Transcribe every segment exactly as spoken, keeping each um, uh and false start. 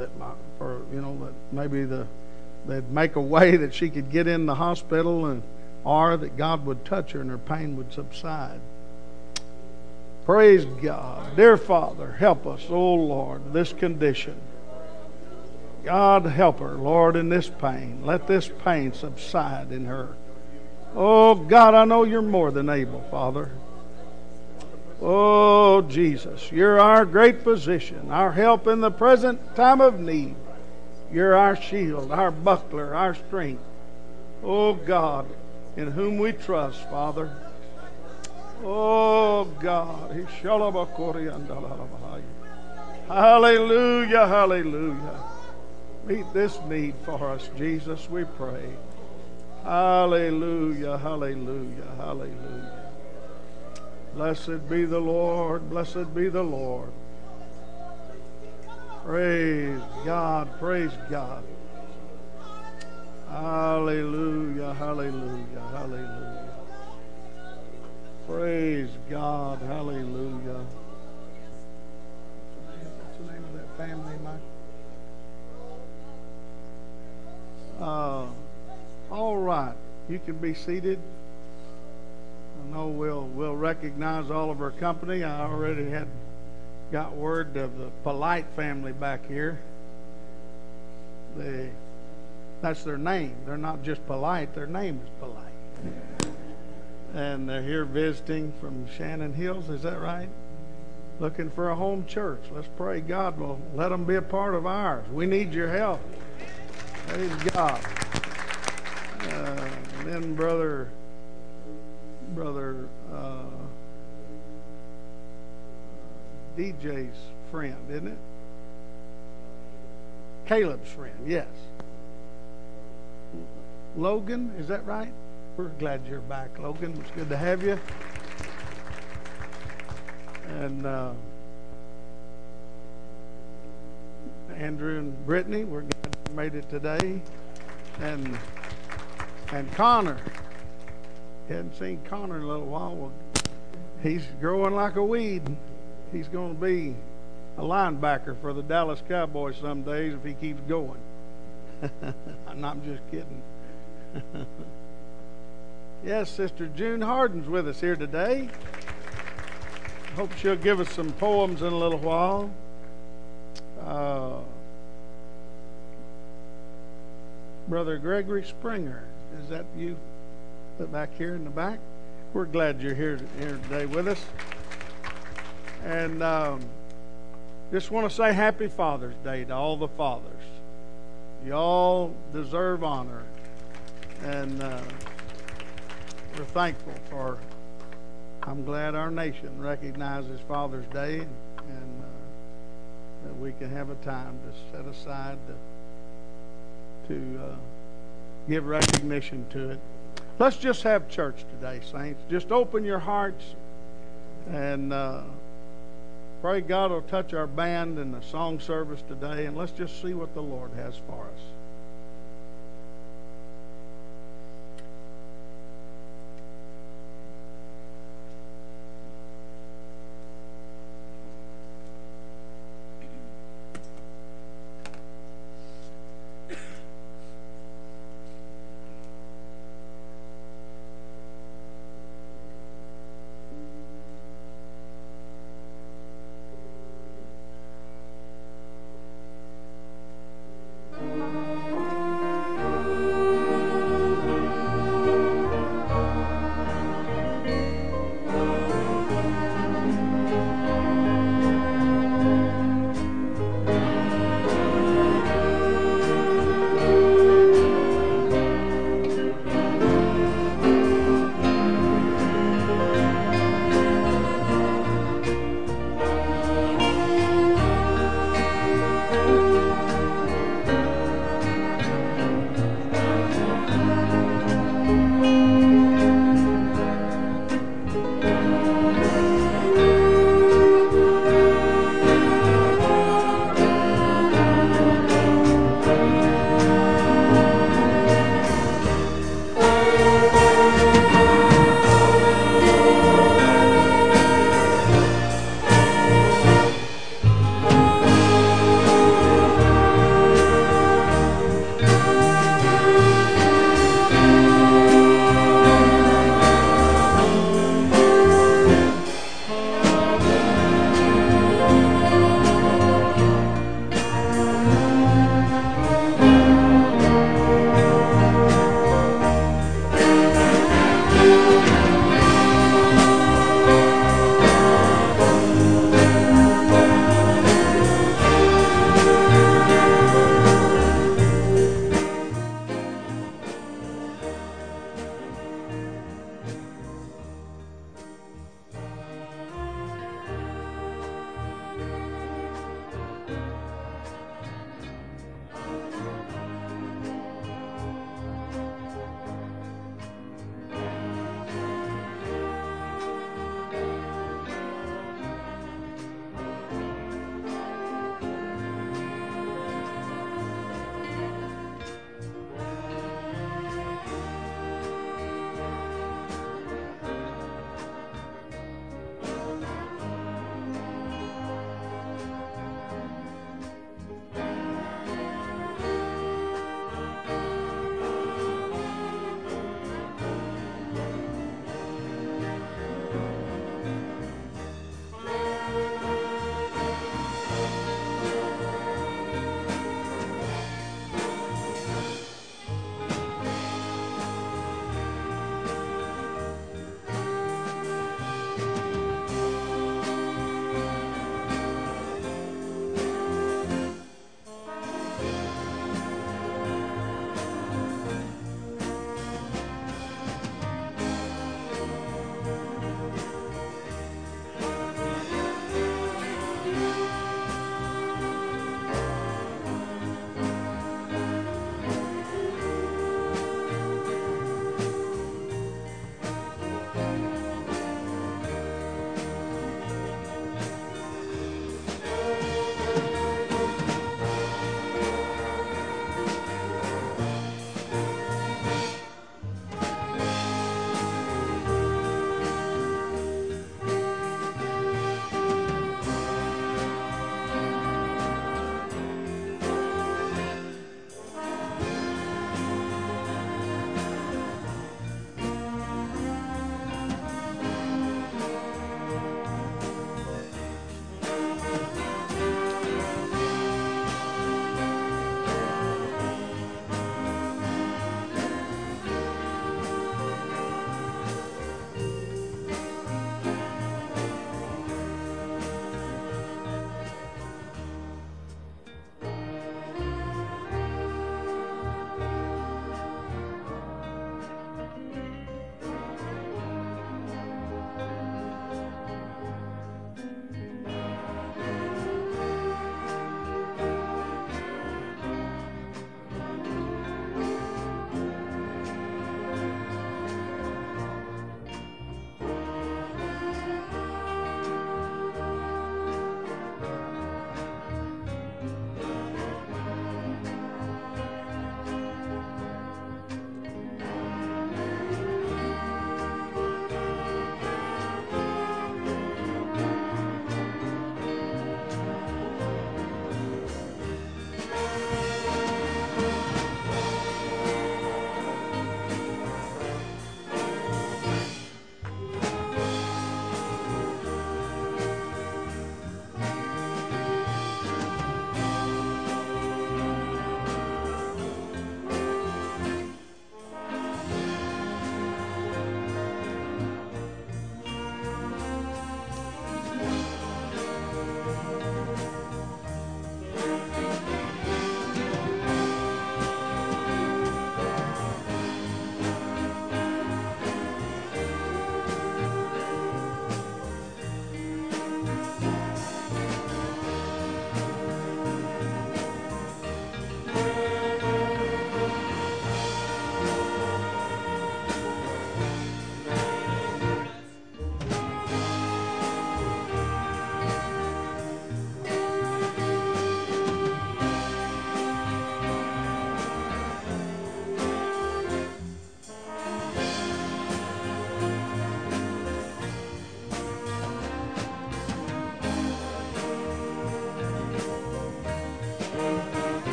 that might, for you know that maybe the they'd make a way that she could get in the hospital, and or that God would touch her and her pain would subside. Praise God. Dear Father, help us, oh Lord, this condition. God, help her, Lord, in this pain. Let this pain subside in her. Oh, God, I know you're more than able, Father. Oh, Jesus, you're our great physician, our help in the present time of need. You're our shield, our buckler, our strength. Oh, God, in whom we trust, Father. Oh, God. Hallelujah, hallelujah. Meet this need for us, Jesus, we pray. Hallelujah, hallelujah, hallelujah. Blessed be the Lord, blessed be the Lord. Praise God, praise God. Hallelujah, hallelujah, hallelujah. Praise God, hallelujah. What's the name of that family, Mike? Uh, all right, you can be seated. I know we'll we'll recognize all of our company. I already had got word of the Polite family back here. They, that's their name. They're not just polite. Their name is Polite. And they're here visiting from Shannon Hills. Is that right? Looking for a home church. Let's pray God will let them be a part of ours. We need your help. Praise God. Uh, and then brother, brother uh, D J's friend, isn't it? Caleb's friend, yes. Logan, is that right? We're glad you're back, Logan. It's good to have you. And uh, Andrew and Brittany, we're glad you made it today. And and Connor, hadn't seen Connor in a little while. Well, he's growing like a weed. He's going to be a linebacker for the Dallas Cowboys some days if he keeps going. I'm not just kidding. Yes, Sister June Harden's with us here today. Hope she'll give us some poems in a little while. Uh, Brother Gregory Springer, is that you back here in the back? We're glad you're here, here today with us. And um, just want to say Happy Father's Day to all the fathers. You all deserve honor. And uh, we're thankful for, I'm glad our nation recognizes Father's Day, and, and uh, that we can have a time to set aside to, to uh, give recognition to it. Let's just have church today, saints. Just open your hearts and uh, pray God will touch our band in the song service today, and let's just see what the Lord has for us. Thank you.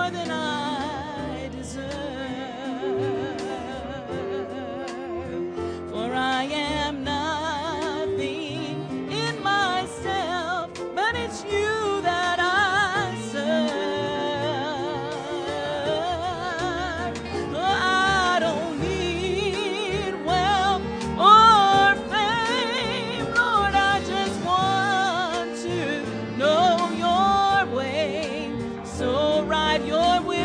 more than I deserve. For I am nothing in myself, but it's you that I serve. Oh, I don't need wealth or fame, Lord, I just want to know your way. So write your will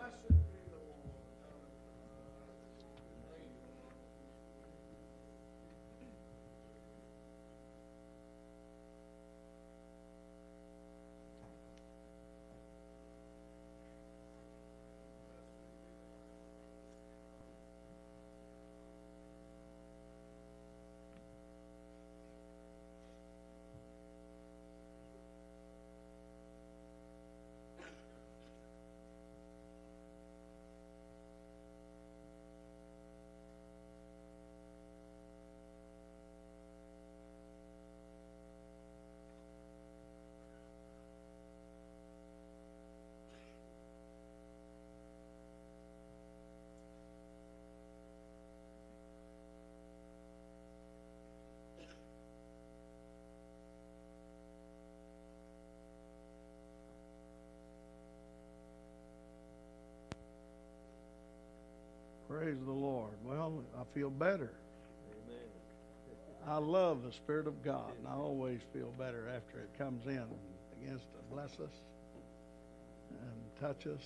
Praise the Lord. Well, I feel better. Amen. I love the Spirit of God, and I always feel better after it comes in and begins to bless us and touch us.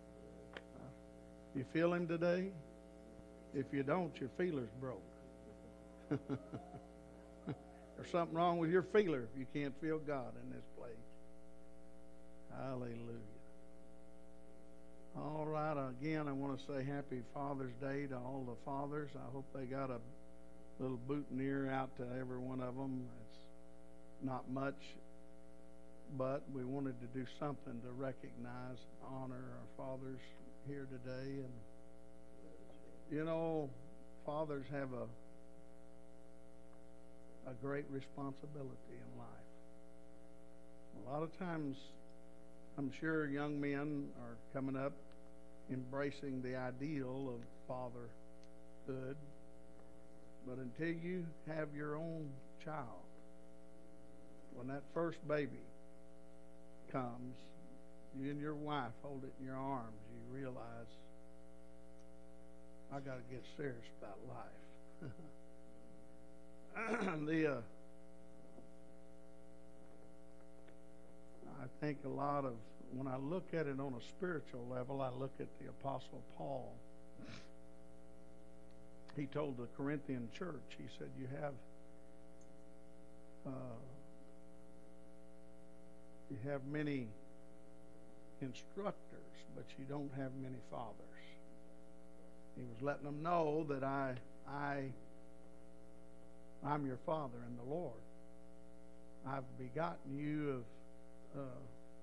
You feel Him today? If you don't, your feeler's broke. There's something wrong with your feeler if you can't feel God in this place. Hallelujah. All right, again, I want to say Happy Father's Day to all the fathers. I hope they got a little boutonniere out to every one of them. It's not much, but we wanted to do something to recognize, honor our fathers here today. And, you know, fathers have a a great responsibility in life. A lot of times, I'm sure young men are coming up embracing the ideal of fatherhood, but until you have your own child, when that first baby comes, you and your wife hold it in your arms, you realize, I got to get serious about life. the uh, I think a lot of, when I look at it on a spiritual level, I look at the Apostle Paul. He told the Corinthian church, he said, you have uh, you have many instructors, but you don't have many fathers. He was letting them know that I, I, I'm your father in the Lord. I've begotten you of, uh,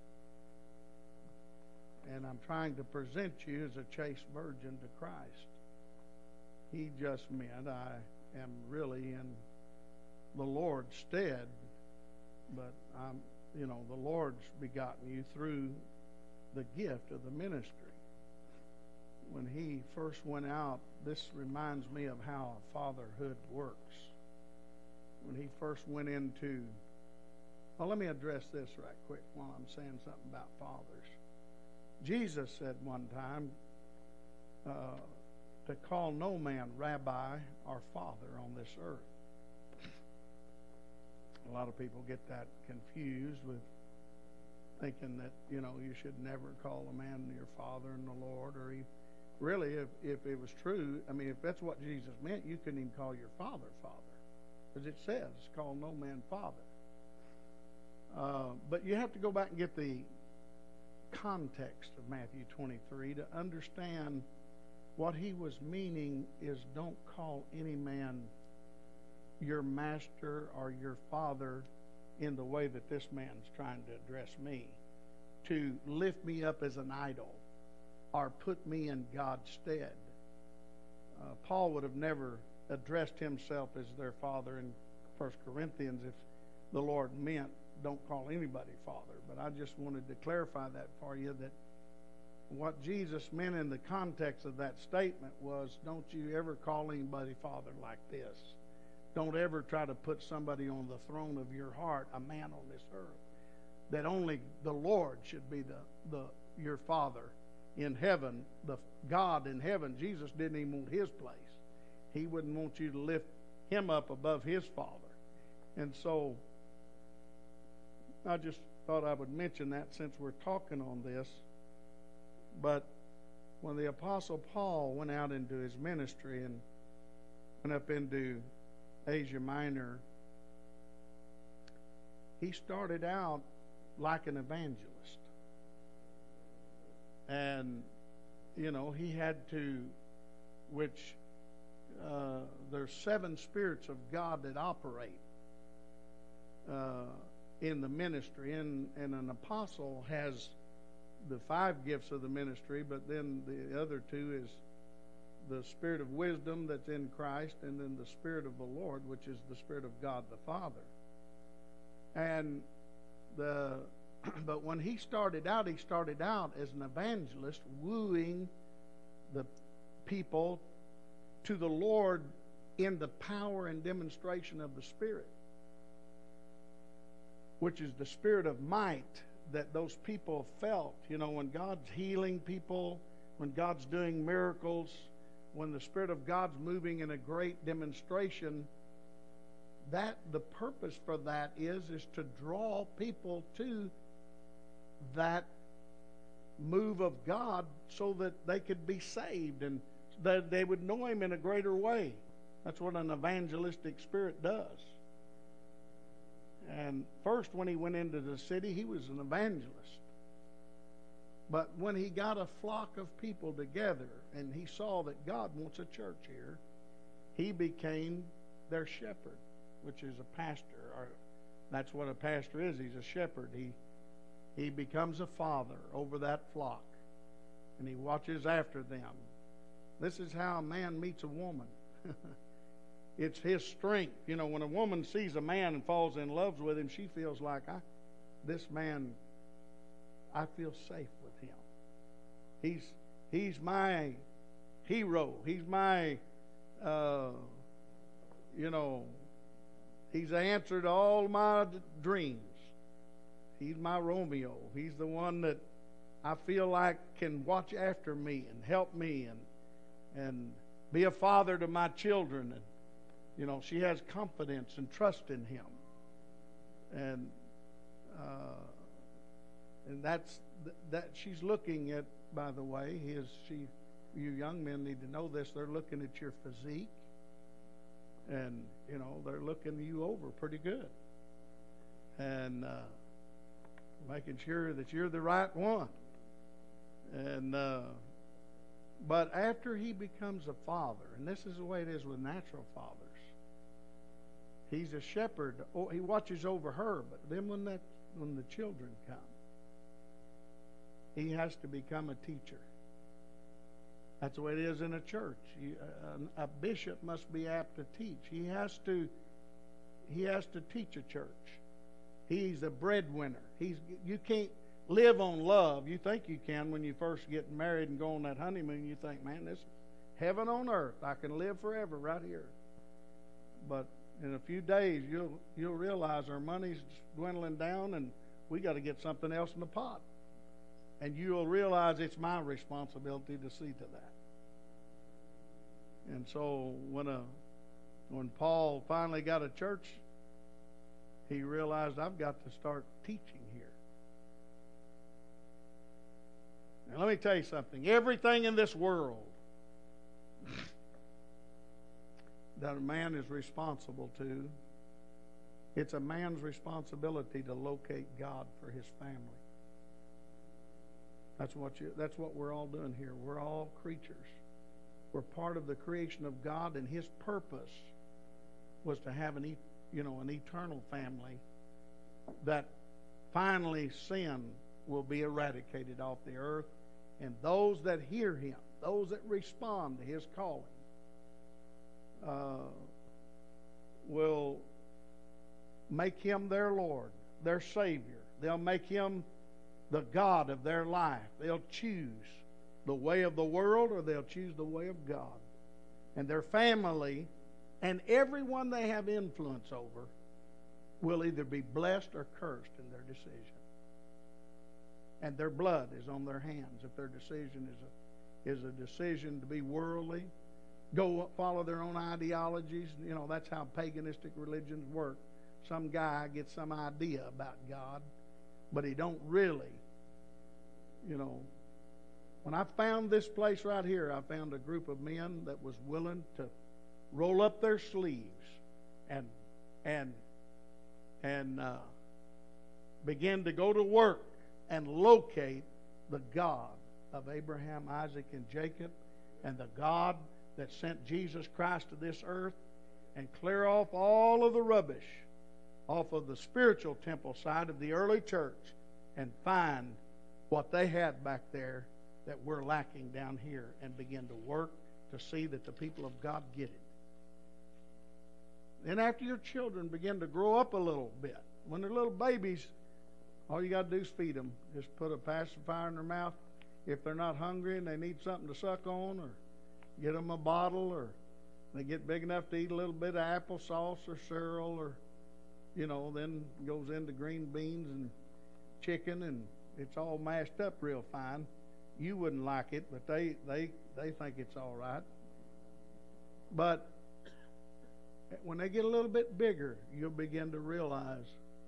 and I'm trying to present you as a chaste virgin to Christ. He just meant I am really in the Lord's stead, but I'm, you know, the Lord's begotten you through the gift of the ministry. When he first went out, this reminds me of how fatherhood works. When he first went into, well, let me address this right quick while I'm saying something about fathers. Jesus said one time uh, to call no man rabbi or father on this earth. A lot of people get that confused with thinking that, you know, you should never call a man your father in the Lord, or he, really, if, if it was true, I mean, if that's what Jesus meant, you couldn't even call your father father, because it says, call no man father. Uh, but you have to go back and get the context of Matthew twenty-three to understand what he was meaning is don't call any man your master or your father in the way that this man's trying to address me, to lift me up as an idol or put me in God's stead. Uh, Paul would have never addressed himself as their father in First Corinthians if the Lord meant don't call anybody father. But I just wanted to clarify that for you, that what Jesus meant in the context of that statement was don't you ever call anybody father like this. Don't ever try to put somebody on the throne of your heart, a man on this earth, that only the Lord should be the, the your father in heaven, the God in heaven. Jesus didn't even want his place. He wouldn't want you to lift him up above his father. And so I just thought I would mention that since we're talking on this. But when the Apostle Paul went out into his ministry and went up into Asia Minor, he started out like an evangelist. And, you know, he had to, which uh, there's seven spirits of God that operate uh, in the ministry. And, and an apostle has the five gifts of the ministry, but then the other two is the spirit of wisdom that's in Christ, and then the Spirit of the Lord, which is the Spirit of God the Father. And the but when he started out, he started out as an evangelist, wooing the people to the Lord in the power and demonstration of the Spirit, which is the spirit of might that those people felt. You know, when God's healing people, when God's doing miracles, when the Spirit of God's moving in a great demonstration, that the purpose for that is is to draw people to that move of God so that they could be saved and that they would know Him in a greater way. That's what an evangelistic spirit does. And first, when he went into the city, he was an evangelist. But when he got a flock of people together and he saw that God wants a church here, he became their shepherd, which is a pastor. Or that's what a pastor is. He's a shepherd. He he becomes a father over that flock, and he watches after them. This is how a man meets a woman. It's his strength. You know, when a woman sees a man and falls in love with him, she feels like, I, this man, I feel safe with him. He's he's my hero. He's my, uh, you know, he's the answer to all my d- dreams. He's my Romeo. He's the one that I feel like can watch after me and help me and and be a father to my children. And you know, she has confidence and trust in him, and uh, and that's that she's looking at. By the way, is she? You young men need to know this. They're looking at your physique, and you know they're looking you over pretty good, and uh, making sure that you're the right one. And uh, but after he becomes a father, and this is the way it is with natural fathers. He's a shepherd. He watches over her, but then when that when the children come, he has to become a teacher. That's the way it is in a church. You, a, a bishop must be apt to teach. He has to. He has to teach a church. He's a breadwinner. He's you can't live on love. You think you can when you first get married and go on that honeymoon. You think, man, this is heaven on earth. I can live forever right here. But in a few days, you'll you'll realize our money's dwindling down, and we got to get something else in the pot. And you'll realize it's my responsibility to see to that. And so when a when Paul finally got a church, he realized, I've got to start teaching here. Now let me tell you something. Everything in this world that a man is responsible to, it's a man's responsibility to locate God for his family. That's what you, that's what we're all doing here. We're all creatures. We're part of the creation of God, and His purpose was to have an, you know, an eternal family that finally sin will be eradicated off the earth, and those that hear Him, those that respond to His calling, uh, will make Him their Lord, their Savior. They'll make Him the God of their life. They'll choose the way of the world, or they'll choose the way of God. And their family and everyone they have influence over will either be blessed or cursed in their decision. And their blood is on their hands if their decision is a is a decision to be worldly, go follow their own ideologies. You know, that's how paganistic religions work. Some guy gets some idea about God, but he don't really, you know, When I found this place right here, I found a group of men that was willing to roll up their sleeves and and and uh, begin to go to work and locate the God of Abraham, Isaac, and Jacob, and the God that sent Jesus Christ to this earth, and clear off all of the rubbish off of the spiritual temple side of the early church and find what they had back there that we're lacking down here, and begin to work to see that the people of God get it. Then after your children begin to grow up a little bit, when they're little babies, all you got to do is feed them. Just put a pacifier in their mouth. If they're not hungry and they need something to suck on, or get them a bottle, or they get big enough to eat a little bit of applesauce or cereal, or, you know, then goes into green beans and chicken, and it's all mashed up real fine. You wouldn't like it, but they, they, they think it's all right. But when they get a little bit bigger, you'll begin to realize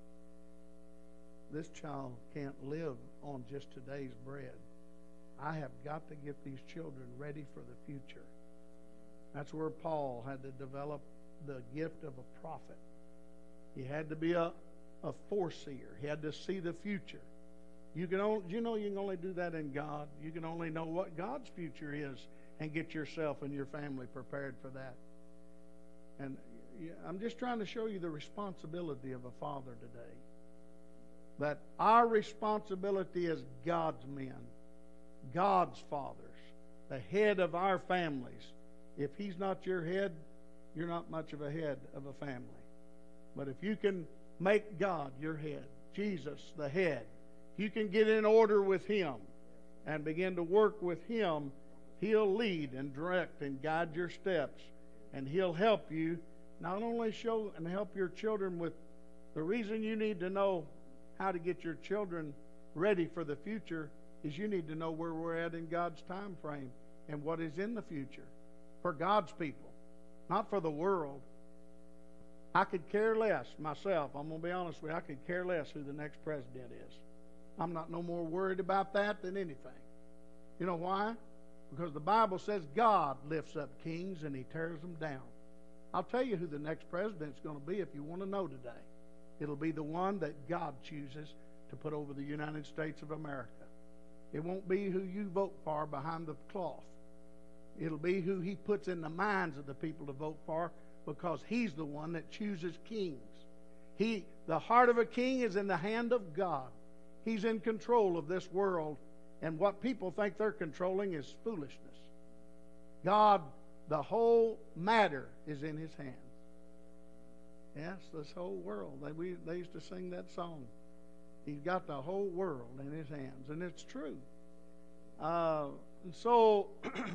this child can't live on just today's bread. I have got to get these children ready for the future. That's where Paul had to develop the gift of a prophet. He had to be a, a foreseer. He had to see the future. You can only, you know you can only do that in God. You can only know what God's future is and get yourself and your family prepared for that. And I'm just trying to show you the responsibility of a father today. That our responsibility as God's men, God's fathers, the head of our families. If He's not your head, you're not much of a head of a family. But if you can make God your head, Jesus the head, if you can get in order with Him and begin to work with Him, He'll lead and direct and guide your steps. And He'll help you not only show and help your children with the reason you need to know how to get your children ready for the future is you need to know where we're at in God's time frame and what is in the future for God's people, not for the world. I could care less myself. I'm going to be honest with you. I could care less who the next president is. I'm not no more worried about that than anything. You know why? Because the Bible says God lifts up kings and He tears them down. I'll tell you who the next president's going to be if you want to know today. It'll be the one that God chooses to put over the United States of America. It won't be who you vote for behind the cloth. It'll be who He puts in the minds of the people to vote for, because He's the one that chooses kings. He, the heart of a king is in the hand of God. He's in control of this world, and what people think they're controlling is foolishness. God, the whole matter is in His hands. Yes, this whole world. They, we, they used to sing that song. He's got the whole world in His hands, and it's true. Uh, and so,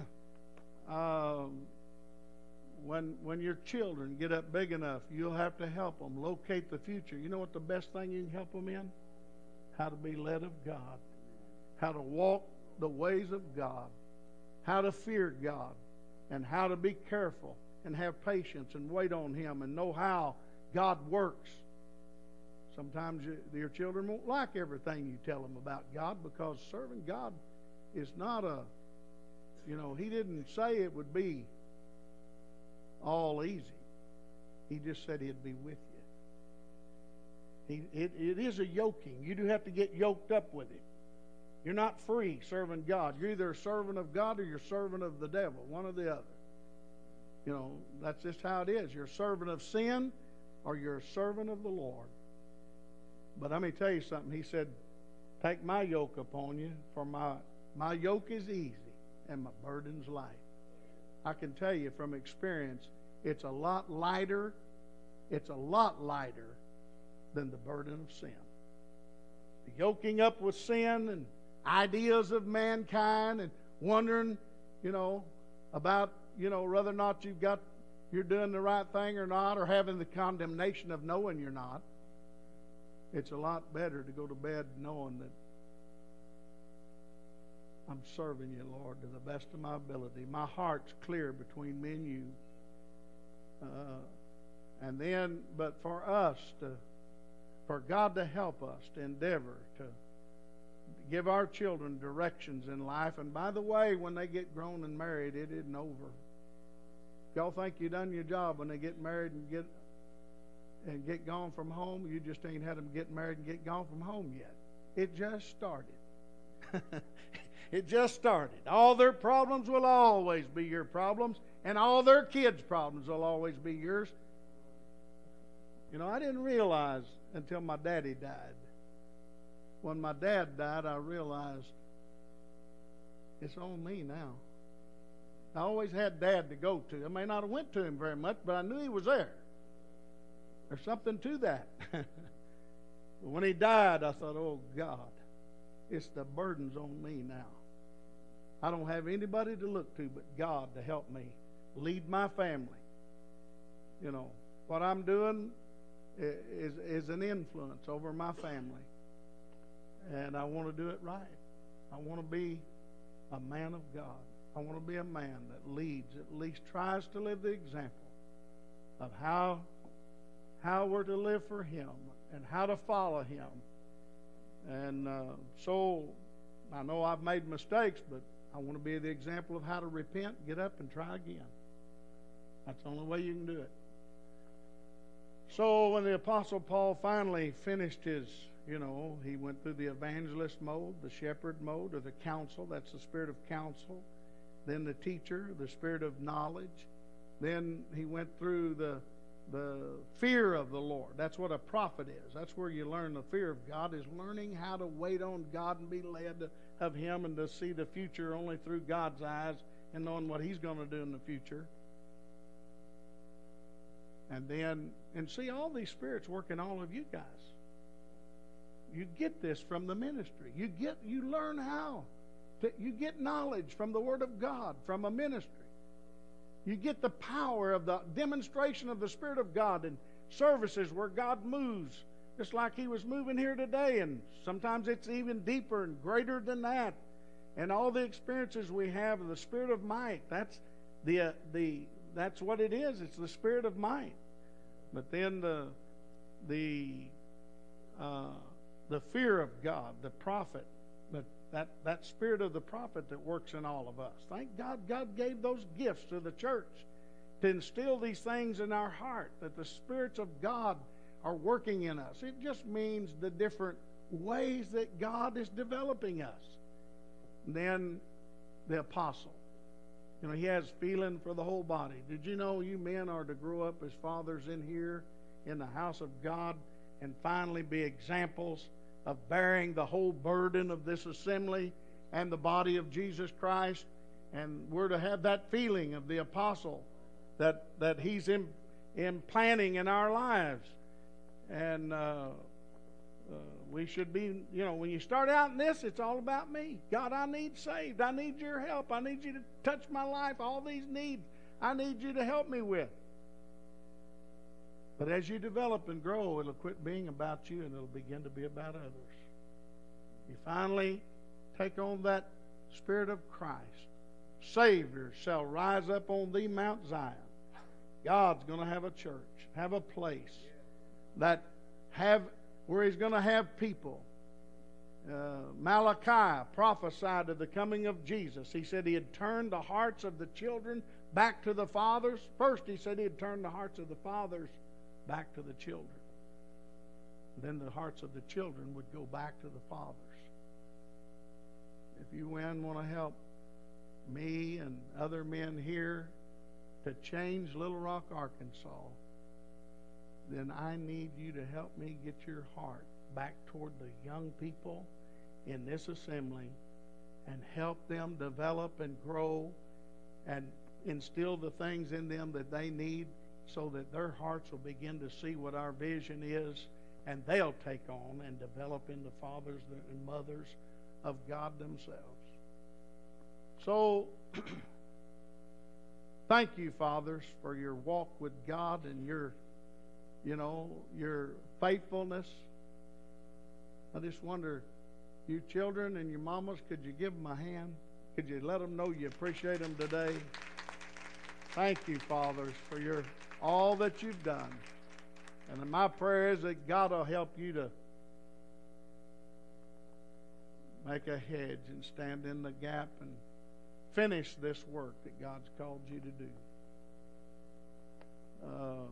um, when when your children get up big enough, you'll have to help them locate the future. You know what the best thing you can help them in? How to be led of God, how to walk the ways of God, how to fear God, and how to be careful and have patience and wait on Him and know how God works. Sometimes you, your children won't like everything you tell them about God, because serving God is not a, you know, He didn't say it would be all easy. He just said He'd be with you. He, it, it is a yoking. You do have to get yoked up with Him. You're not free serving God. You're either a servant of God or you're a servant of the devil, one or the other. You know, that's just how it is. You're a servant of sin or you're a servant of the Lord. But let me tell you something. He said, take my yoke upon you, for my, my yoke is easy and my burden's light. I can tell you from experience, it's a lot lighter, it's a lot lighter than the burden of sin. The yoking up with sin and ideas of mankind and wondering, you know, about, you know, whether or not you've got, you're doing the right thing or not, or having the condemnation of knowing you're not. It's a lot better to go to bed knowing that I'm serving you, Lord, to the best of my ability. My heart's clear between me and you. Uh, and then, but for us to, for God to help us to endeavor to give our children directions in life. And by the way, when they get grown and married, it isn't over. If y'all think you done your job when they get married and get and get gone from home, you just ain't had them get married and get gone from home yet. It just started. It just started. All their problems will always be your problems, and all their kids' problems will always be yours. You know, I didn't realize until my daddy died. When my dad died, I realized it's on me now. I always had Dad to go to. I may not have went to him very much, but I knew he was there. There's something to that. When he died, I thought, oh, God, it's the burden's on me now. I don't have anybody to look to but God to help me lead my family. You know, what I'm doing is, is an influence over my family. And I want to do it right. I want to be a man of God. I want to be a man that leads, at least tries to live the example of how, how we're to live for Him and how to follow Him. And uh, so I know I've made mistakes, but I want to be the example of how to repent, get up, and try again. That's the only way you can do it. So when the Apostle Paul finally finished his, you know, he went through the evangelist mode, the shepherd mode, or the counsel. That's the spirit of counsel. Then the teacher, the spirit of knowledge. Then he went through the the fear of the Lord. That's what a prophet is. That's where you learn the fear of God, is learning how to wait on God and be led of Him and to see the future only through God's eyes and knowing what He's going to do in the future. And then, and see all these spirits work in all of you guys. You get this from the ministry. You get, you learn how. To, you get knowledge from the Word of God, from a ministry. You get the power of the demonstration of the Spirit of God in services where God moves, just like He was moving here today. And sometimes it's even deeper and greater than that. And all the experiences we have of the Spirit of might, that's the uh, the that's what it is. It's the Spirit of might. But then the the uh, the fear of God, the prophet, the That, that spirit of the prophet that works in all of us. Thank God God gave those gifts to the church to instill these things in our heart, that the spirits of God are working in us. It just means the different ways that God is developing us. And then the apostle. You know, he has feeling for the whole body. Did you know you men are to grow up as fathers in here in the house of God and finally be examples of bearing the whole burden of this assembly and the body of Jesus Christ? And we're to have that feeling of the apostle that that he's in, implanting in our lives. And uh, uh, we should be, you know, when you start out in this, it's all about me. God, I need saved. I need your help. I need you to touch my life. All these needs I need you to help me with. But as you develop and grow, it'll quit being about you and it'll begin to be about others. You finally take on that Spirit of Christ. Savior shall rise up on thee, Mount Zion. God's going to have a church, have a place that have where He's going to have people. Uh, Malachi prophesied of the coming of Jesus. He said He had turned the hearts of the children back to the fathers. First, He said He had turned the hearts of the fathers back to the children. Then the hearts of the children would go back to the fathers. If you men want to help me and other men here to change Little Rock, Arkansas, then I need you to help me get your heart back toward the young people in this assembly and help them develop and grow and instill the things in them that they need, so that their hearts will begin to see what our vision is, and they'll take on and develop into fathers and mothers of God themselves. So, thank you, fathers, for your walk with God and your, you know, your faithfulness. I just wonder, you children and your mamas, could you give them a hand? Could you let them know you appreciate them today? Thank you, fathers, for your all that you've done. And my prayer is that God will help you to make a hedge and stand in the gap and finish this work that God's called you to do. Uh,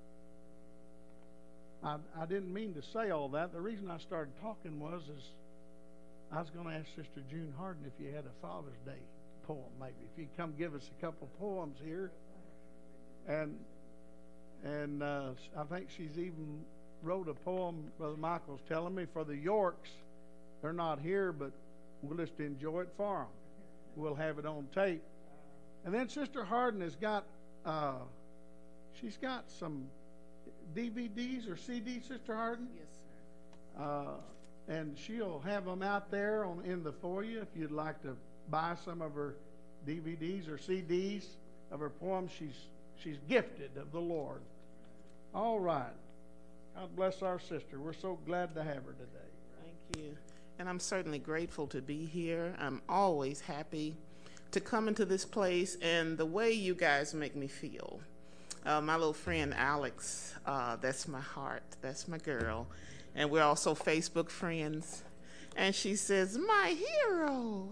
I, I didn't mean to say all that. The reason I started talking was is I was going to ask Sister June Harden if you had a Father's Day poem, maybe. If you'd come give us a couple poems here. And and uh, I think she's even wrote a poem, Brother Michael's telling me, for the Yorks. They're not here, but we'll just enjoy it for them. We'll have it on tape. And then Sister Harden has got, uh, she's got some D V Ds or C Ds, Sister Harden? Yes, sir. Uh, and she'll have them out there on in the foyer if you'd like to buy some of her D V Ds or C Ds of her poems. She's she's gifted of the Lord. All right. God bless our sister. We're so glad to have her today. Thank you. And I'm certainly grateful to be here. I'm always happy to come into this place and the way you guys make me feel. Uh, my little friend Alex, uh, that's my heart. That's my girl. And we're also Facebook friends. And she says, my hero.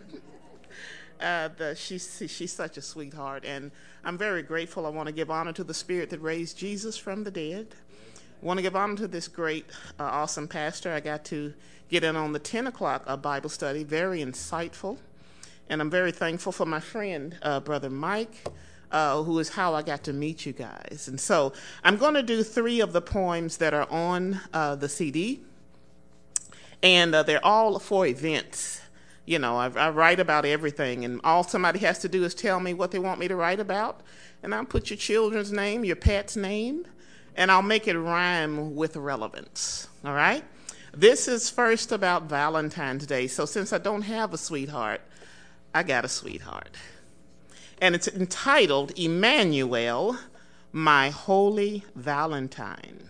uh, the, she's, she's such a sweetheart. And I'm very grateful. I want to give honor to the Spirit that raised Jesus from the dead. I want to give honor to this great, uh, awesome pastor. I got to get in on the ten o'clock uh, Bible study. Very insightful. And I'm very thankful for my friend, uh, Brother Mike, uh, who is how I got to meet you guys. And so I'm going to do three of the poems that are on uh, the C D. And uh, they're all for events. You know, I, I write about everything. And all somebody has to do is tell me what they want me to write about. And I'll put your children's name, your pet's name, and I'll make it rhyme with relevance. All right? This is first about Valentine's Day. So since I don't have a sweetheart, I got a sweetheart. And it's entitled, Emmanuel, My Holy Valentine.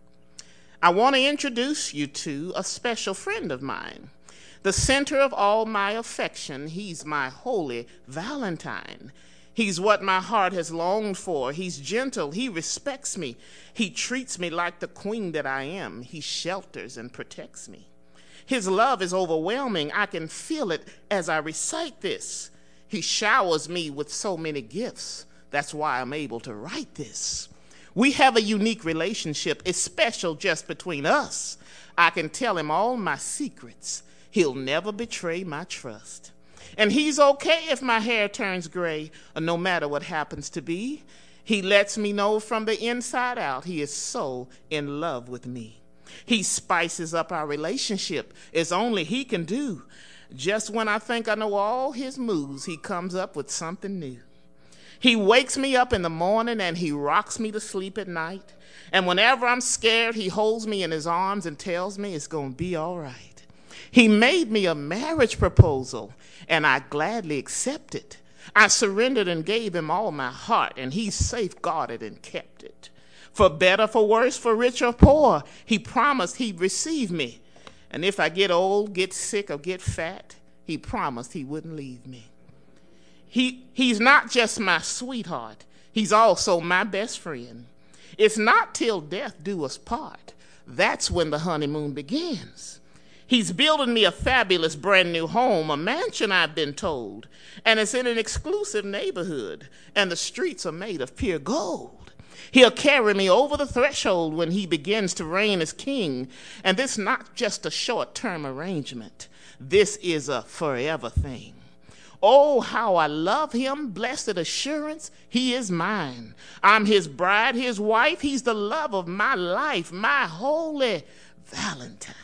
I want to introduce you to a special friend of mine. The center of all my affection, he's my holy Valentine. He's what my heart has longed for. He's gentle. He respects me. He treats me like the queen that I am. He shelters and protects me. His love is overwhelming. I can feel it as I recite this. He showers me with so many gifts. That's why I'm able to write this. We have a unique relationship. It's special just between us. I can tell him all my secrets. He'll never betray my trust. And he's okay if my hair turns gray, or no matter what happens to be. He lets me know from the inside out he is so in love with me. He spices up our relationship as only he can do. Just when I think I know all his moves, he comes up with something new. He wakes me up in the morning and he rocks me to sleep at night. And whenever I'm scared, he holds me in his arms and tells me it's going to be all right. He made me a marriage proposal, and I gladly accepted. I surrendered and gave him all my heart, and he safeguarded and kept it. For better, for worse, for rich or poor, he promised he'd receive me. And if I get old, get sick, or get fat, he promised he wouldn't leave me. He, he's not just my sweetheart. He's also my best friend. It's not till death do us part. That's when the honeymoon begins. He's building me a fabulous brand new home, a mansion I've been told, and it's in an exclusive neighborhood, and the streets are made of pure gold. He'll carry me over the threshold when he begins to reign as king, and this not just a short-term arrangement. This is a forever thing. Oh, how I love him, blessed assurance, he is mine. I'm his bride, his wife, he's the love of my life, my holy Valentine.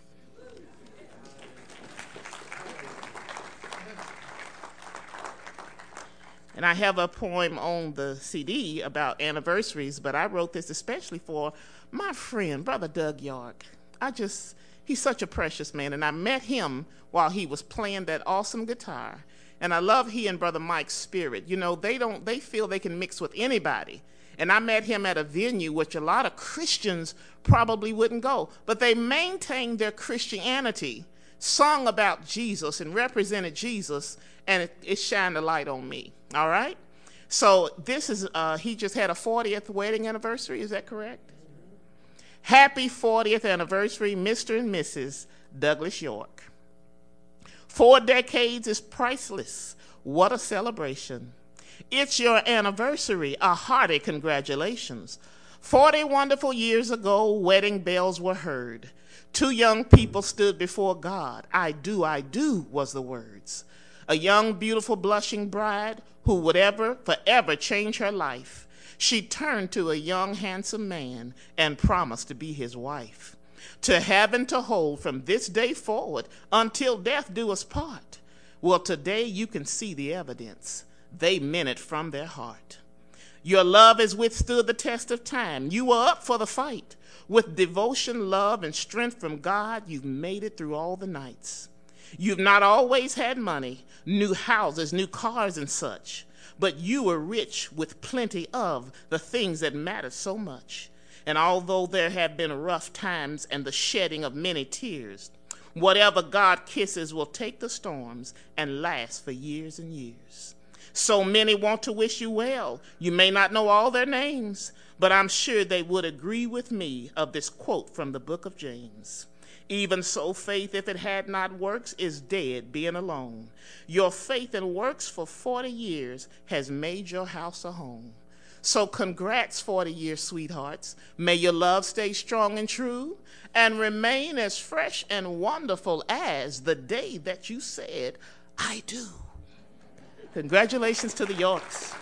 And I have a poem on the C D about anniversaries, but I wrote this especially for my friend, Brother Doug York. I just, he's such a precious man, and I met him while he was playing that awesome guitar. And I love he and Brother Mike's spirit. You know, they don't, they feel they can mix with anybody. And I met him at a venue which a lot of Christians probably wouldn't go, but they maintained their Christianity, sung about Jesus and represented Jesus, and it, it shined a light on me. All right? So this is, uh, he just had a fortieth wedding anniversary. Is that correct? Happy fortieth anniversary, Mister and Missus Douglas York. Four decades is priceless. What a celebration. It's your anniversary. A hearty congratulations. Forty wonderful years ago, wedding bells were heard. Two young people stood before God. I do, I do was the words. A young, beautiful, blushing bride who would ever, forever change her life. She turned to a young, handsome man and promised to be his wife. To have and to hold from this day forward until death do us part. Well, today you can see the evidence. They meant it from their heart. Your love has withstood the test of time. You were up for the fight. With devotion, love, and strength from God, you've made it through all the nights. You've not always had money, new houses, new cars, and such, but you were rich with plenty of the things that matter so much. And although there have been rough times and the shedding of many tears, whatever God kisses will take the storms and last for years and years. So many want to wish you well. You may not know all their names, but I'm sure they would agree with me of this quote from the book of James. Even so, faith, if it had not works, is dead, being alone. Your faith and works for forty years has made your house a home. So congrats, forty-year sweethearts. May your love stay strong and true and remain as fresh and wonderful as the day that you said, I do. Congratulations to the Yorks.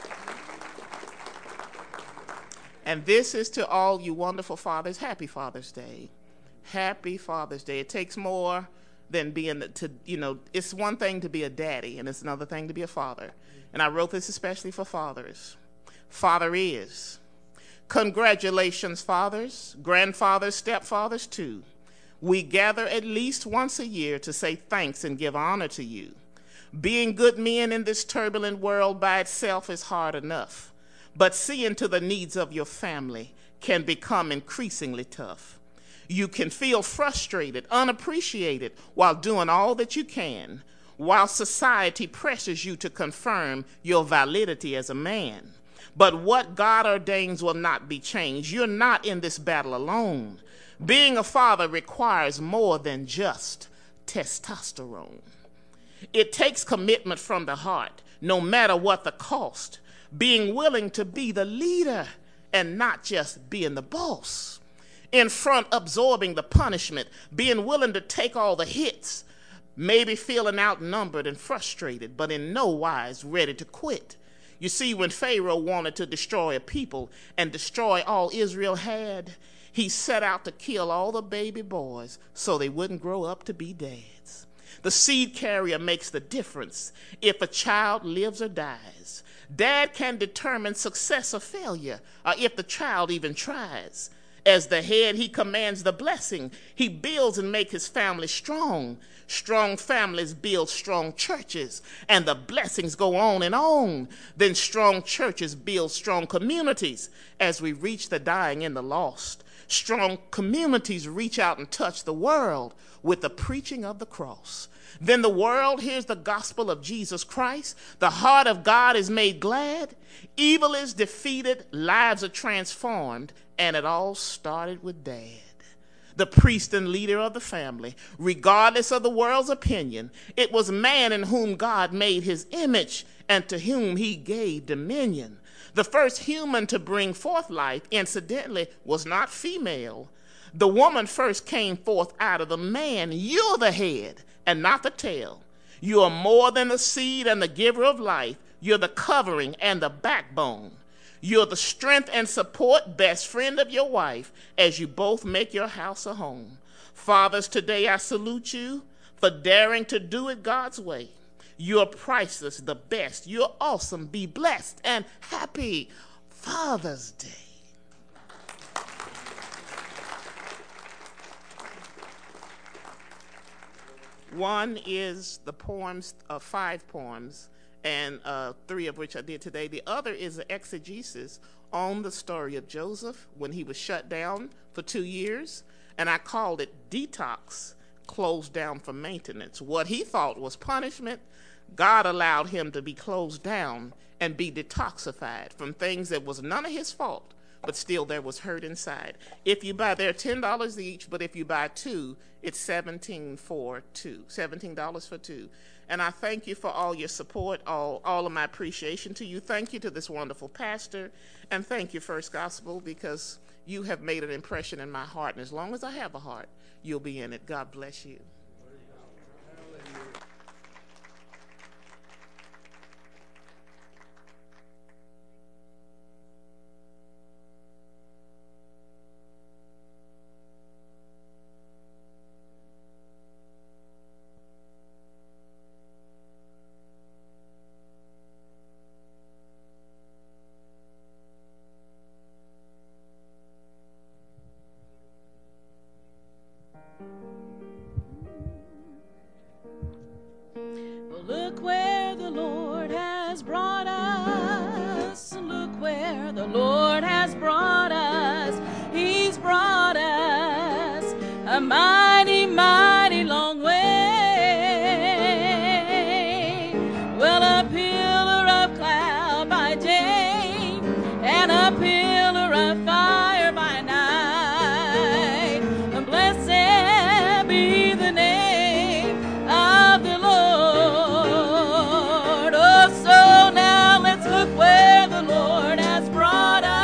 And this is to all you wonderful fathers. Happy Father's Day. Happy Father's Day. It takes more than being, to, you know, it's one thing to be a daddy, and it's another thing to be a father. And I wrote this especially for fathers. Father is. Congratulations, fathers, grandfathers, stepfathers, too. We gather at least once a year to say thanks and give honor to you. Being good men in this turbulent world by itself is hard enough, but seeing to the needs of your family can become increasingly tough. You can feel frustrated, unappreciated while doing all that you can, while society pressures you to confirm your validity as a man. But what God ordains will not be changed. You're not in this battle alone. Being a father requires more than just testosterone. It takes commitment from the heart, no matter what the cost. Being willing to be the leader and not just being the boss. In front, absorbing the punishment, being willing to take all the hits, maybe feeling outnumbered and frustrated, but in no wise ready to quit. You see, when Pharaoh wanted to destroy a people and destroy all Israel had, he set out to kill all the baby boys so they wouldn't grow up to be dads. The seed carrier makes the difference if a child lives or dies. Dad can determine success or failure, or if the child even tries. As the head, he commands the blessing. He builds and makes his family strong. Strong families build strong churches, and the blessings go on and on. Then strong churches build strong communities as we reach the dying and the lost. Strong communities reach out and touch the world with the preaching of the cross. Then the world hears the gospel of Jesus Christ. The heart of God is made glad. Evil is defeated. Lives are transformed. And it all started with Dad, the priest and leader of the family. Regardless of the world's opinion, it was man in whom God made his image and to whom he gave dominion. The first human to bring forth life, incidentally, was not female. The woman first came forth out of the man. You're the head and not the tail. You are more than the seed and the giver of life. You're the covering and the backbone. You're the strength and support, best friend of your wife, as you both make your house a home. Fathers, today I salute you for daring to do it God's way. You're priceless, the best. You're awesome. Be blessed and happy Father's Day. One is the poems, uh, five poems, and uh, three of which I did today. The other is an exegesis on the story of Joseph when he was shut down for two years, and I called it Detox, Closed Down for Maintenance. What he thought was punishment, God allowed him to be closed down and be detoxified from things that was none of his fault, but still there was hurt inside. If you buy, they're ten dollars each, but if you buy two, it's seventeen dollars for two, seventeen dollars for two. And I thank you for all your support, all, all of my appreciation to you. Thank you to this wonderful pastor, and thank you, First Gospel, because you have made an impression in my heart, and as long as I have a heart, you'll be in it. God bless you. Look where the Lord has brought us. Look where the Lord has brought us. He's brought us a mighty, mighty long way. Well, a pillar of cloud by day and a pillar of fire by night. Blessed be the name of the Lord. Where the Lord has brought us.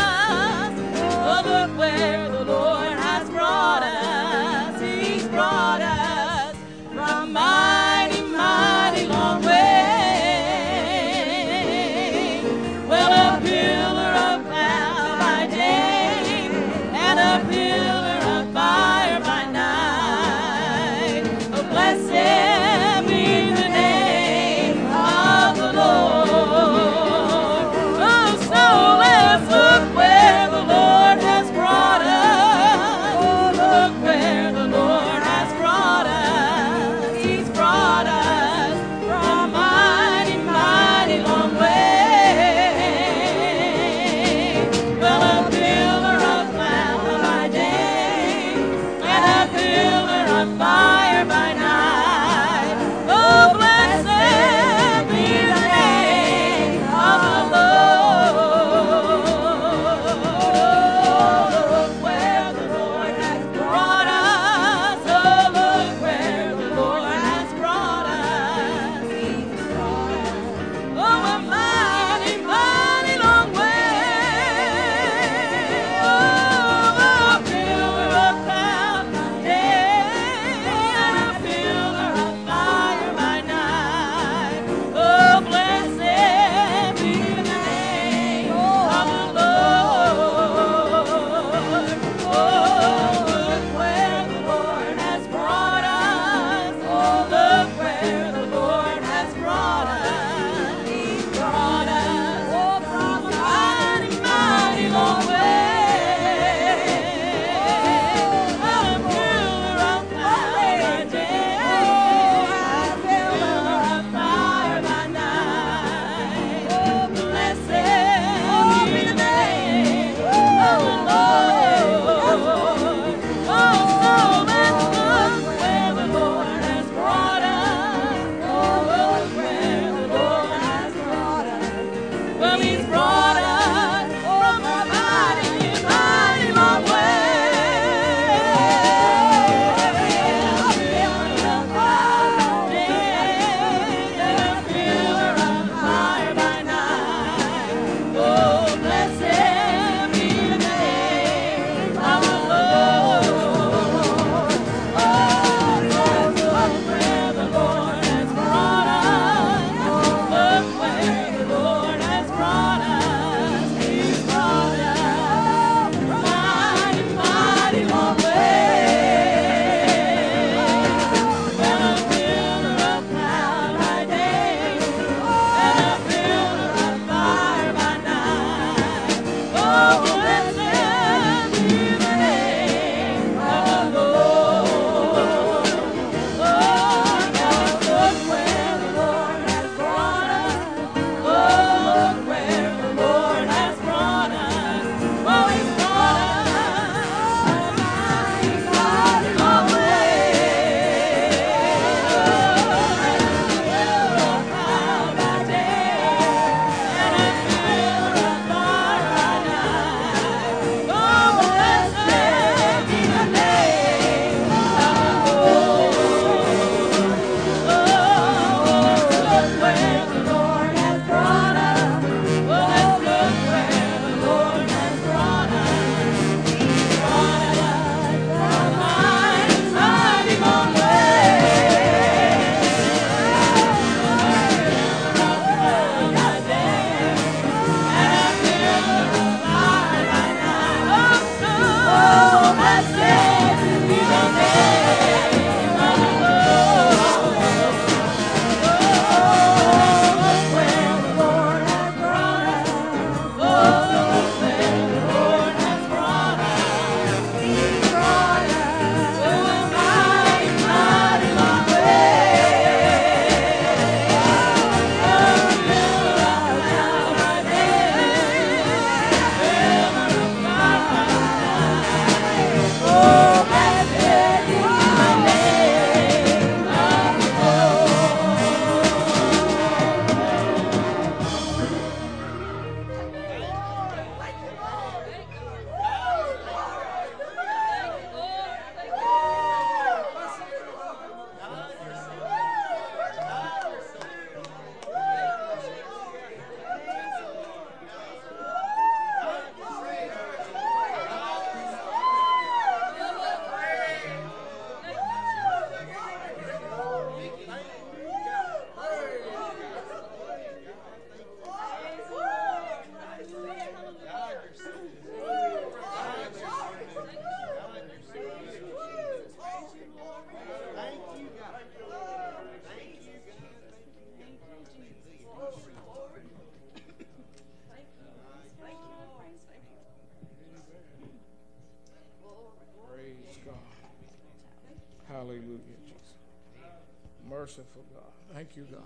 Merciful God. Thank you, God.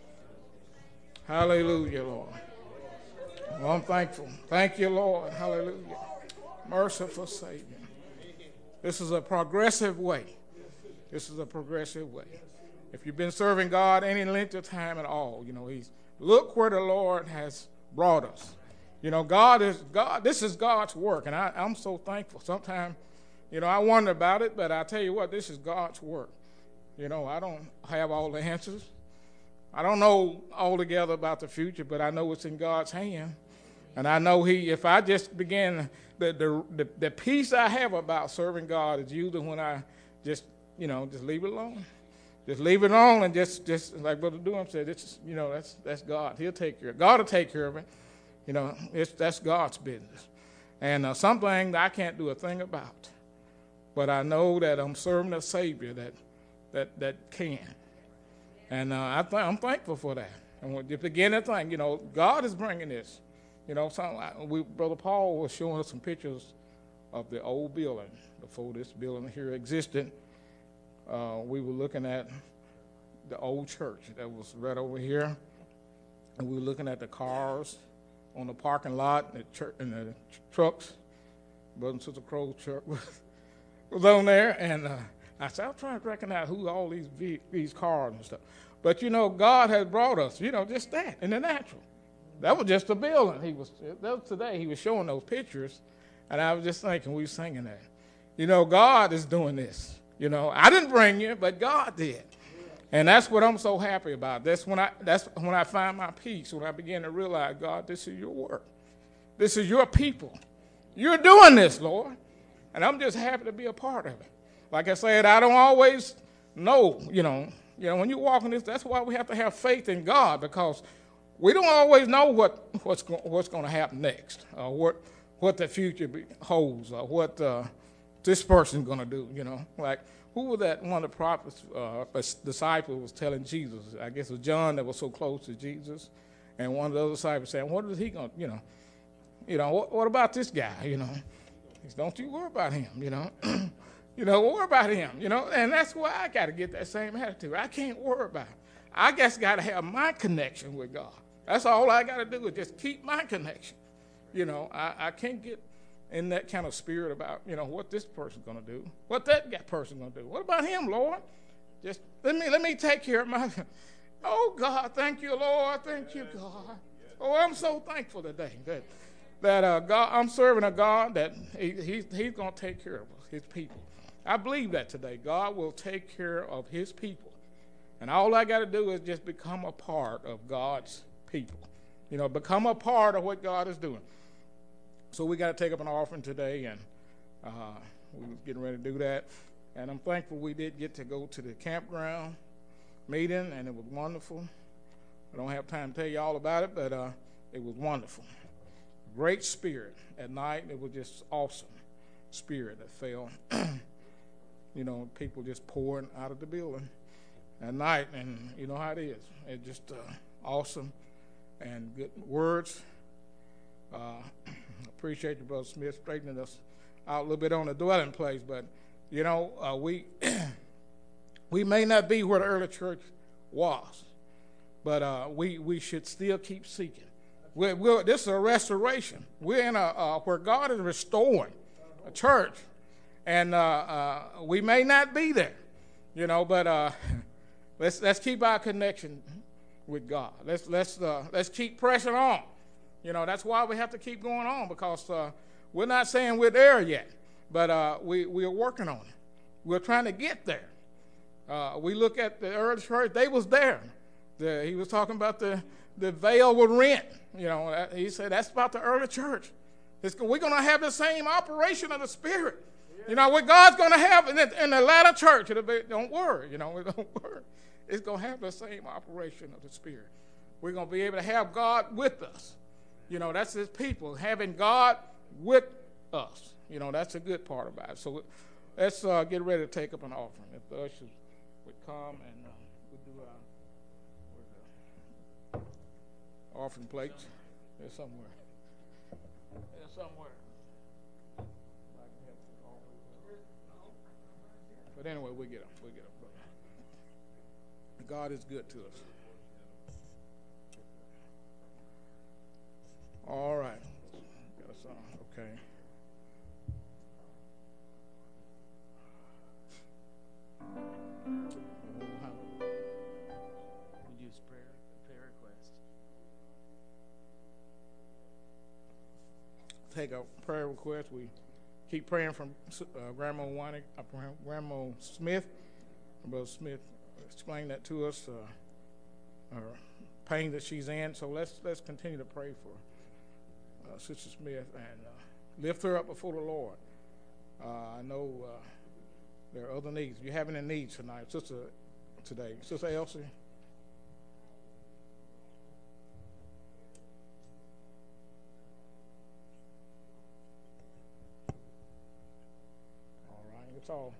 Hallelujah, Lord. Well, I'm thankful. Thank you, Lord. Hallelujah. Merciful Savior. This is a progressive way. This is a progressive way. If you've been serving God any length of time at all, you know, he's look where the Lord has brought us. You know, God is God. This is God's work, and I, I'm so thankful. Sometimes, you know, I wonder about it, but I tell you what, this is God's work. You know, I don't have all the answers. I don't know altogether about the future, but I know it's in God's hand. And I know he, if I just begin, the, the, the, the peace I have about serving God is usually when I just, you know, just leave it alone. Just leave it alone and just, just like Brother Durham said, it's, you know, that's that's God. He'll take care of it. God will take care of it. You know, it's that's God's business. And uh, something that I can't do a thing about. But I know that I'm serving a Savior that that that can. And uh, I th- I'm thankful for that. And to begin to think, you know, God is bringing this. You know, some, we, Brother Paul was showing us some pictures of the old building before this building here existed. Uh, we were looking at the old church that was right over here, and we were looking at the cars on the parking lot, and the, church, and the trucks. Brother and Sister Crow's truck was, was on there, and uh, I said, I'm trying to recognize who all these these cars and stuff. But, you know, God has brought us, you know, just that, in the natural. That was just a building. He was, that was today, he was showing those pictures, and I was just thinking, we were singing that. You know, God is doing this. You know, I didn't bring you, but God did. And that's what I'm so happy about. That's when I that's when I find my peace, when I begin to realize, God, this is your work. This is your people. You're doing this, Lord. And I'm just happy to be a part of it. Like I said, I don't always know, you know, you know, when you walk in this, that's why we have to have faith in God, because we don't always know what what's go, what's going to happen next, or what what the future be, holds, or what uh, this person's going to do, you know. Like, who was that one of the prophets, uh, a disciple was telling Jesus, I guess it was John that was so close to Jesus, and one of the other disciples saying, what is he going to, you know, you know, what, what about this guy, you know? He said, don't you worry about him, you know. You know, worry about him, you know, and that's why I got to get that same attitude. I can't worry about him. I just got to have my connection with God. That's all I got to do is just keep my connection. You know, I, I can't get in that kind of spirit about, you know, what this person's going to do, what that person's going to do. What about him, Lord? Just let me let me take care of my, oh, God, thank you, Lord, thank you, God. Oh, I'm so thankful today that, that uh, God, I'm serving a God that he, he, he's going to take care of us, his people. I believe that today. God will take care of his people. And all I got to do is just become a part of God's people. You know, become a part of what God is doing. So we got to take up an offering today, and uh, we're getting ready to do that. And I'm thankful we did get to go to the campground meeting, and it was wonderful. I don't have time to tell you all about it, but uh, it was wonderful. Great spirit. At night, it was just awesome spirit that fell. You know, people just pouring out of the building at night, and you know how it is. It's just uh, awesome and good words. Uh, appreciate you, Brother Smith, straightening us out a little bit on the dwelling place, but, you know, uh, we we may not be where the early church was, but uh, we, we should still keep seeking. We're, we're, this is a restoration. We're in a uh, where God is restoring a church. And uh, uh, we may not be there, you know, but uh, let's let's keep our connection with God. Let's let's uh, let's keep pressing on. You know, that's why we have to keep going on, because uh, we're not saying we're there yet, but uh, we we are working on it. We're trying to get there. Uh, we look at the early church; they was there. The, he was talking about the the veil was rent. You know, he said that's about the early church. It's, we're going to have the same operation of the Spirit. You know, what God's going to have in the, in the latter church, it'll be, don't worry, you know, don't worry. It's going to have the same operation of the Spirit. We're going to be able to have God with us. You know, that's his people, having God with us. You know, that's a good part about it. So let's uh, get ready to take up an offering. If the ushers would come and uh, we'll do our where's the offering plates. They're somewhere. They're somewhere. But anyway, we get them. We get them. God is good to us. All right. Got a song. Okay. Use prayer, prayer request. Take a prayer request. We keep praying from uh, Grandma Wanig, uh, Grandma Smith. Brother Smith explained that to us, uh, her pain that she's in. So let's let's continue to pray for uh, Sister Smith and uh, lift her up before the Lord. Uh, I know uh, there are other needs. If you have any needs tonight, Sister today, Sister Elsie. All right, that's all.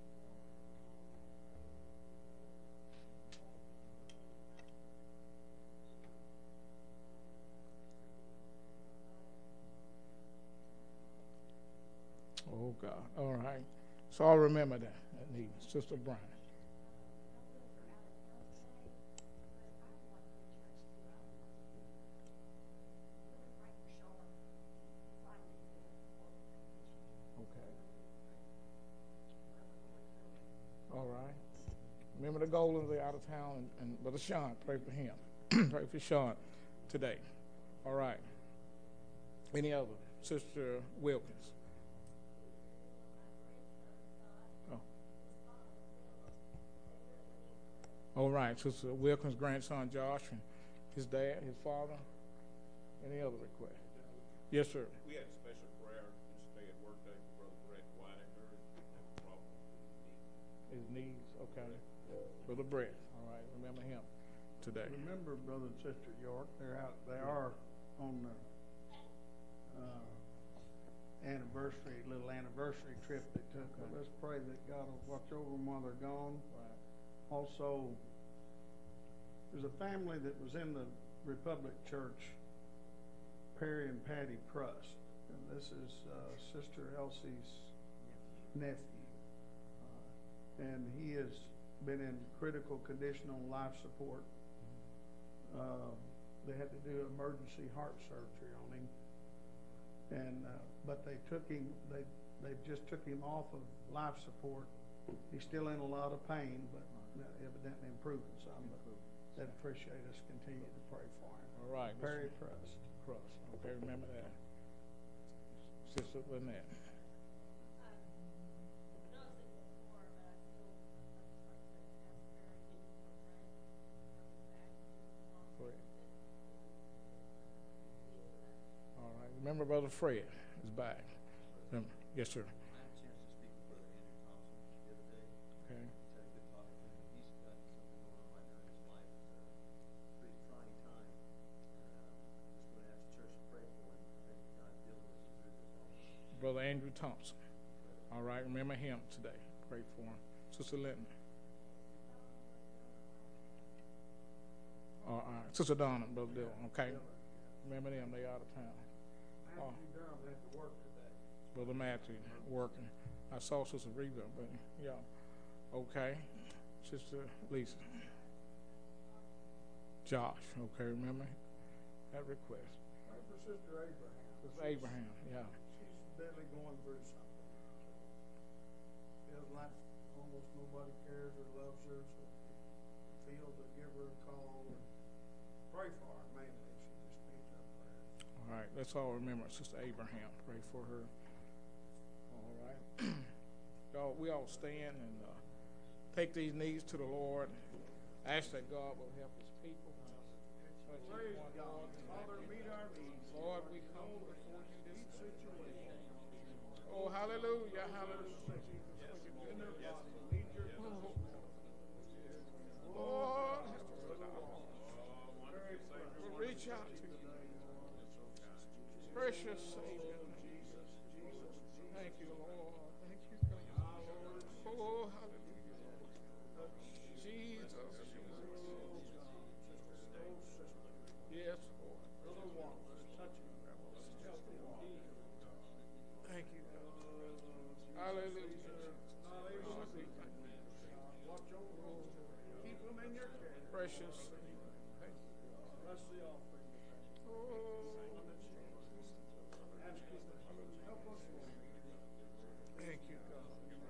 Oh, God. All right. So I'll remember that. That need. Sister Brian. Okay. All right. Remember the Goldens, they're out of town, and, and Brother Sean, pray for him. Pray for Sean today. All right. Any other? Sister Wilkins. All right, Sister Wilkins' grandson Josh and his dad, his father. Any other request? Yes, sir. We had a special prayer yesterday at work day for Brother Brett Whitaker. His knees, okay. Brother Brett, all right, remember him today. Remember Brother and Sister York, they're out, they are on the uh, anniversary, little anniversary trip they took. But let's pray that God will watch over them while they're gone. Right. Also, there's a family that was in the Republic Church, Perry and Patty Prust, and this is uh, Sister Elsie's nephew, uh, and he has been in critical condition on life support. Uh, they had to do emergency heart surgery on him, and uh, but they took him. They they just took him off of life support. He's still in a lot of pain, but evidently improving some. But they'd appreciate us continue to pray for him. All right. Perry Prust. Prust. Okay, remember that. Sister Lynette. All right. Remember Brother Fred is back. Remember. Yes, sir. Okay. Brother Andrew Thompson. All right, remember him today. Pray for him. Sister Linton. All right, Sister Donna, Brother Dillon. Okay, remember them. They out of town. Oh. Brother Matthew working. I saw Sister Reva, but yeah. Okay, Sister Lisa. Josh. Okay, remember that request. Pray for Sister Abraham. Sister Abraham. Yeah. Barely going through something. Feels like almost nobody cares or loves her, so feel to give her a call and pray for her mainly. She just needs our prayers. All right, let's all remember Sister Abraham. Pray for her. All right. Y'all, we all stand and uh, take these needs to the Lord. Ask that God will help his people. Praise God. Father, meet our needs. Lord, we come before you this situation. Oh, hallelujah, hallelujah. Lord, we'll reach out to you. Precious Savior. Thank you, Lord. Thank you, God. Oh, hallelujah. Jesus, Jesus. Yes, Lord. Thank you, God. Hallelujah. Watch over them. Keep them in your precious. Thank you, God.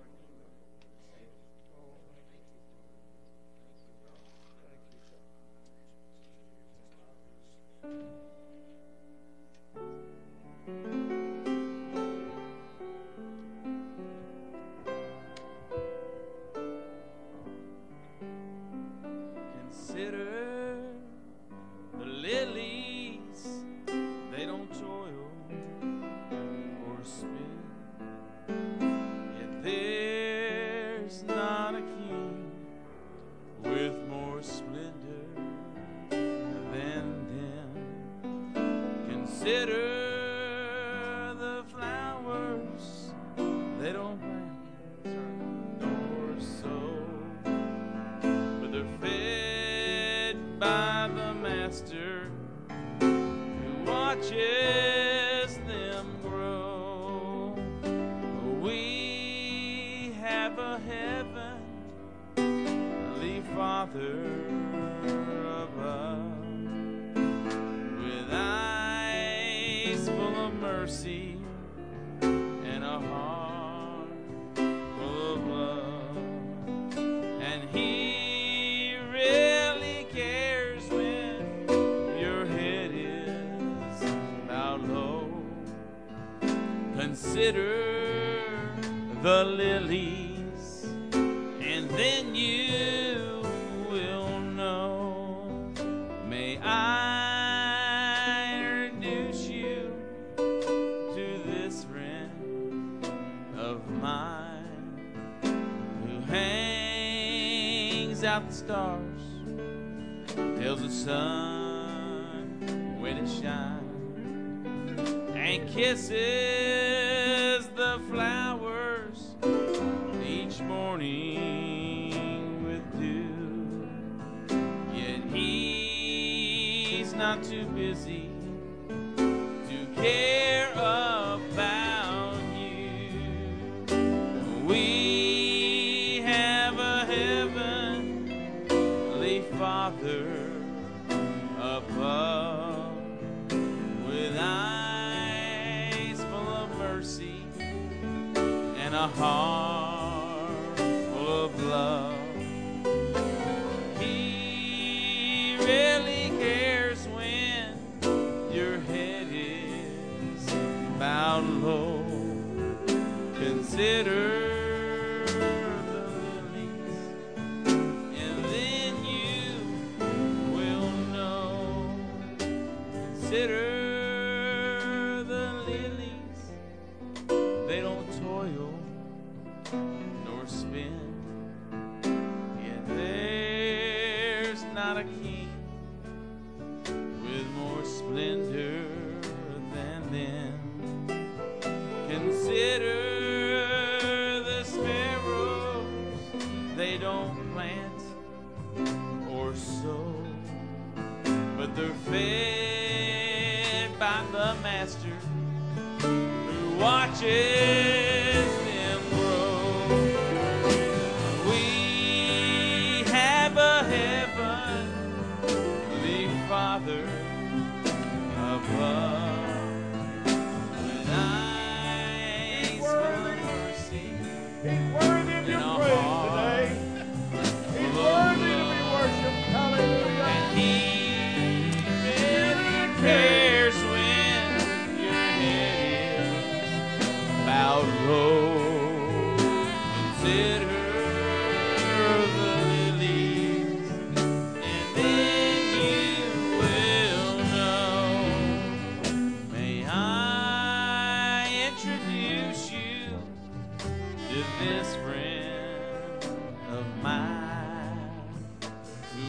Consider the lilies, they don't toil or spin, yet there's not a king with more splendor than them. Consider the flowers, they don't plant nor sow, but they're fed by the Master who watches them grow. We have a heavenly Father above, with eyes full of mercy and a heart full of love, and He really cares when your head is bowed low. Consider the lilies, and then you will know. May I introduce you to this friend of mine who hangs out the stars, tells the sun when it shines, and kisses the flowers each morning with dew. Yet he's not too busy to care about you. We have a heavenly Father above, with eyes full of mercy and a heart full of love. He really cares when your head is bowed low. Consider the lilies, and then you will know. Consider the lilies, they don't toil nor spin, yet there's not a king with more splendor than them. Consider the sparrows, they don't plant or sow, but they're fed by the Master who watches them grow. We have a heavenly Father above, with eyes full of mercy He's worthy of and your a praise heart today. He's full of worthy to be love. worshipped. Hallelujah. And He really cares when your head is bowed low. Consider the lilies, and then you will know. May I introduce you to this friend of mine who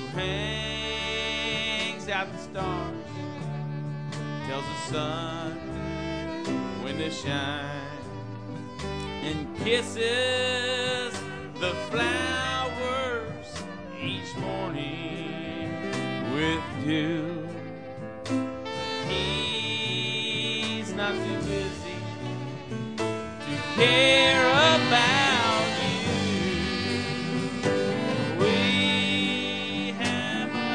hangs out the stars, tells the sun when to shine, and kisses the flowers each morning with dew. He's not too busy to care about you. We have a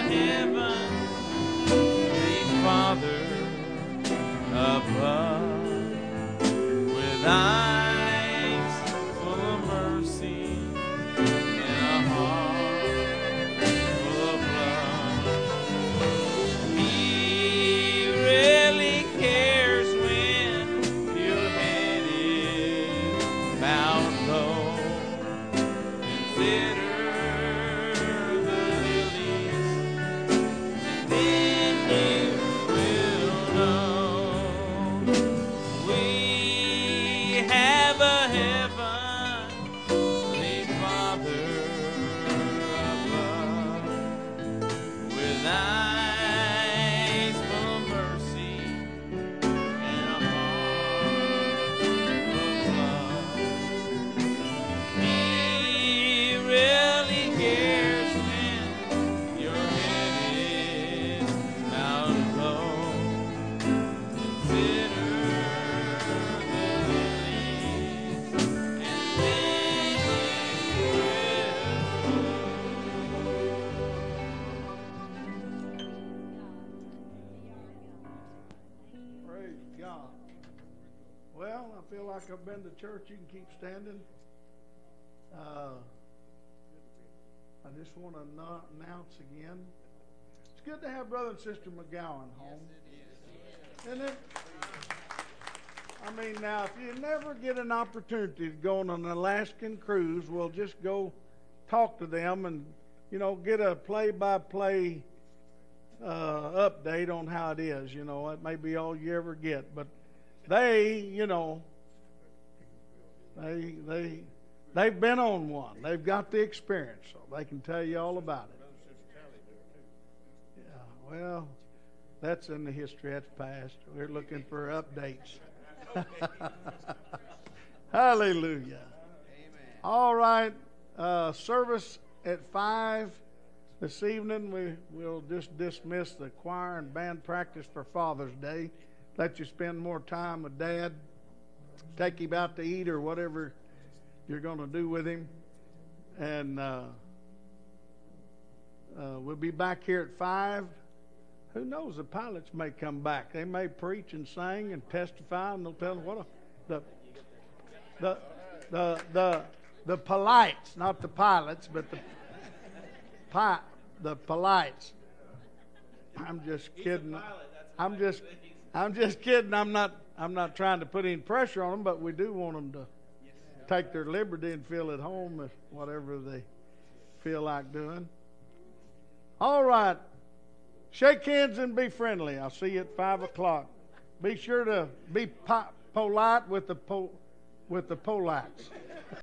above, with eyes full of mercy and a heart full of love. He really cares when your head is bowed low. Consider like I've been to church. You can keep standing. Uh, I just want to announce again. It's good to have Brother and Sister McGowan home. Isn't it? I mean, now, if you never get an opportunity to go on an Alaskan cruise, we'll just go talk to them and, you know, get a play-by-play uh, update on how it is. You know, it may be all you ever get. But they, you know, They they they've been on one. They've got the experience, so they can tell you all about it. Yeah, well, that's in the history. That's past. We're looking for updates. Hallelujah. Amen. All right, uh, service at five this evening. We will just dismiss the choir and band practice for Father's Day. Let you spend more time with Dad. Take him out to eat or whatever you're going to do with him. And uh, uh, we'll be back here at five. Who knows? The pilots may come back. They may preach and sing and testify, and they'll tell them what a, the the the the the polites, not the pilots, but the pi, the polites. I'm just kidding. I'm just I'm just kidding. I'm not. I'm not trying to put any pressure on them, but we do want them to take their liberty and feel at home with whatever they feel like doing. All right. Shake hands and be friendly. I'll see you at five o'clock. Be sure to be po- polite with the po- with the polites.